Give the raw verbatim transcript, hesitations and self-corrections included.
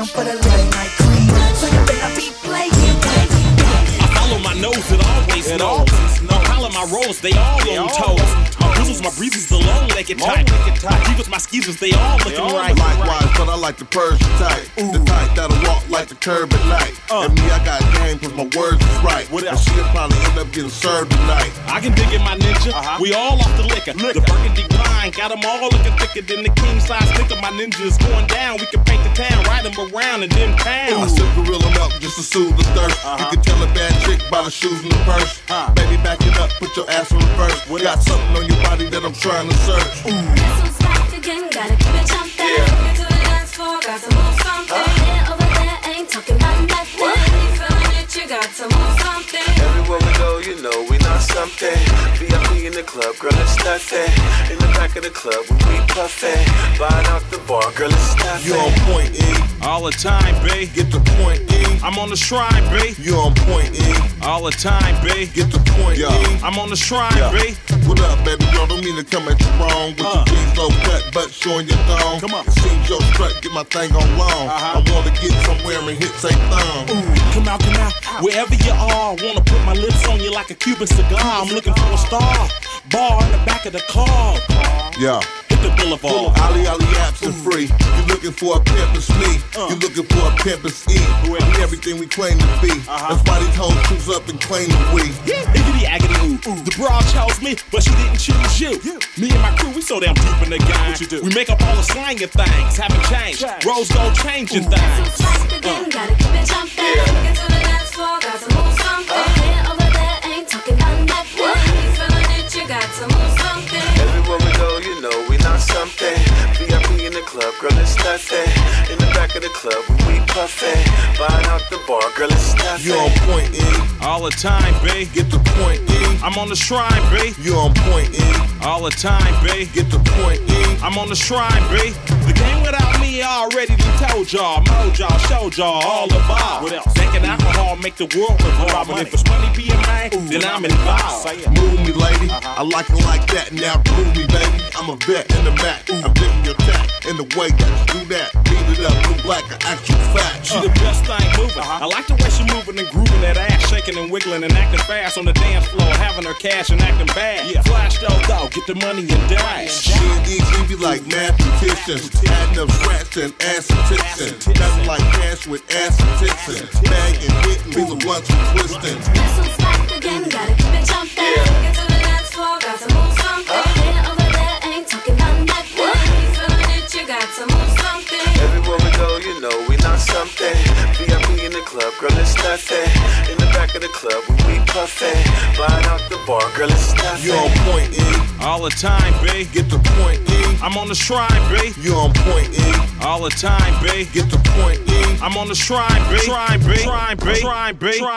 down for the late night creep. So you better be playing, baby. I follow my nose, it always It knows. always I holler my rolls, they all They on all toes. on My boozles, my breezes, the long legged type. Long-legged My divas, my skeezers, they all looking all right. Likewise, but I like the Persian type. The type that'll walk like the curb at night. Uh. And me, I got game cause my words is right. What And else? she'll probably end up getting served tonight. I can dig in my ninja. Uh-huh. We all off the liquor. Liquor. The burgundy wine got them all looking thicker than the king size sticker. My ninja is going down. We can paint the town, ride them around in them I towns. sip gorilla milk just to soothe the thirst. Uh-huh. You can tell a bad chick by the shoes in the purse. Huh. Baby, back it up, put your ass on the first. What Got else? something on your body that I'm trying to search. This one's back again, gotta keep it jumping. Get to the dance floor, got to move something. Yeah, over there, ain't talking about nothing. You feeling it, you got to move something. Everywhere we go, you know we not something. V I P in the club, girl, it's nothing. In the back of the club, when we puffin'. Buying out the bar, girl, it's nothing. You on point, E. All the time, babe. Get the point, E. I'm on the shrine, babe. You on point, E. All the time, babe. Get the point, Yeah. E. I'm on the shrine, Yeah. babe. What up, baby girl? Don't mean to come at you wrong. With Uh. your jeans low cut, but showing your thong. Come on. It seems your strut, get my thing on long. Uh-huh. I wanna get somewhere and hit say thumb. Come out, come out, wherever you are. Wanna put my lips on you like a Cuban cigar. I'm looking for a star. Bar in the back of the car. Yeah. Hit the boulevard. Ali Ali apps and free. You looking for a pimp, it's me. Uh. You looking for a pimp, it's E. We everything we claim to be. Uh-huh. That's why these hoes choose up and claim the we. Iggity agony ooh. The broad chose me, but she didn't choose you. Me and my crew, we so damn deep in the game. What you do? We make up all the slanging things, haven't changed. Change. Rose gold changing This things. one's back again, gotta keep it jumping. Get to the dance floor, got to move something. Yeah, over there, ain't talking about nothing. You feeling it, you got to move something. Everywhere we go, you know we not something. V I P in the club, girl, it's nothing. In the back of the club, when we puffin'. Buying out the bar, girl, it's nothing. You on point, E. All the time, babe. Get the point, E. I'm on the shrine, babe. You on point, E. All the time, babe. Get the point, E. I'm on the shrine, babe. The game without me, I already done told y'all, mowed y'all, showed y'all all about. What else? Thinking alcohol make the world revolve, and if it's money being made, then I'm involved. Say it. Move me, lady. Uh-huh. I like it like that. Now groove me, baby. I'm a vet in the mat. I'm digging your cat in the way that you do that. Beat it up, look like an actual fact. She the best thing moving. I like the way she moving and grooving that ass, shaking and wiggling and acting fast on the dance floor, having her cash and acting bad. Yeah. Flash though, though, get the money and dash. She and E G be like mathematicians. Adding up scratch and ass and tixin'. Nothing like cash with ass and tixin'. Bag and hitting, be the blunts with twistin'. This one's back again, gotta keep it jumping. Get to the dance floor, got to move something. Yeah, over there, ain't talking about nothing. You feeling it, you got to move something. Everywhere we go, you know we not something. V I P in the club, girl, it's nothing. In the back of the club, when we puffin'. Buying out the bar, girl, it's nothing. You on point, E. All the time, babe. Get the point, E. I'm on the shrine, babe. You on point, E. All the time, babe. Get the point, E. I'm on the shrine, babe. Shrine, babe. Shrine, babe. Shrine, babe.